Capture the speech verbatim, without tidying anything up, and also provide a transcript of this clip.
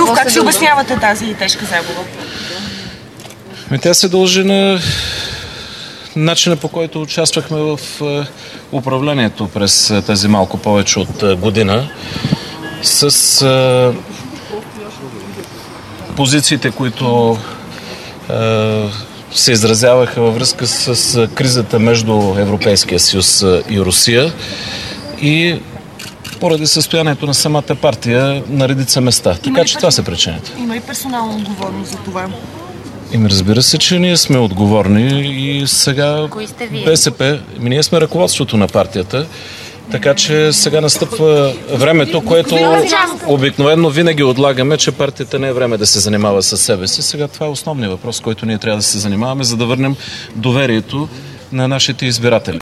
Ангелов, как си обяснявате тази тежка загуба? Тя се дължи на начина, по който участвахме в управлението през тази малко повече от година с а, позициите, които а, се изразяваха във връзка с кризата между Европейския съюз и Русия и поради състоянието на самата партия на редица места. Така че това са причините. Има и персонална отговорност за това. Ими разбира се, че ние сме отговорни и сега БСП, ние сме ръководството на партията, така че сега настъпва времето, което обикновено винаги отлагаме, че партията не е време да се занимава със себе си. Сега това е основният въпрос, който ние трябва да се занимаваме, за да върнем доверието на нашите избиратели.